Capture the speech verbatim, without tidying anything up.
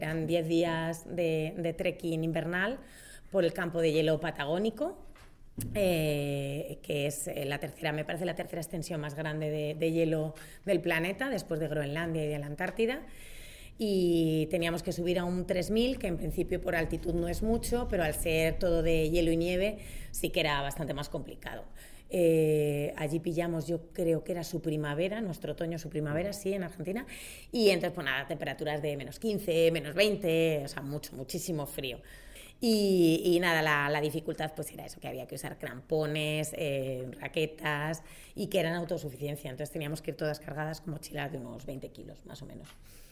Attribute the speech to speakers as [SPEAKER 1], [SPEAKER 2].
[SPEAKER 1] Eran diez días de, de trekking invernal por el campo de hielo patagónico, eh, que es la tercera, me parece la tercera extensión más grande de, de hielo del planeta, después de Groenlandia y de la Antártida. Y teníamos que subir a un tres mil, que en principio por altitud no es mucho, pero al ser todo de hielo y nieve sí que era bastante más complicado. Eh, allí pillamos, yo creo que era su primavera, nuestro otoño, su primavera, sí, en Argentina, y entonces, pues nada, temperaturas de menos quince, menos veinte, o sea, mucho, muchísimo frío. Y, y nada, la, la dificultad pues era eso, que había que usar crampones, eh, raquetas, y que eran autosuficiencia, entonces teníamos que ir todas cargadas con mochilas de unos veinte kilos, más o menos.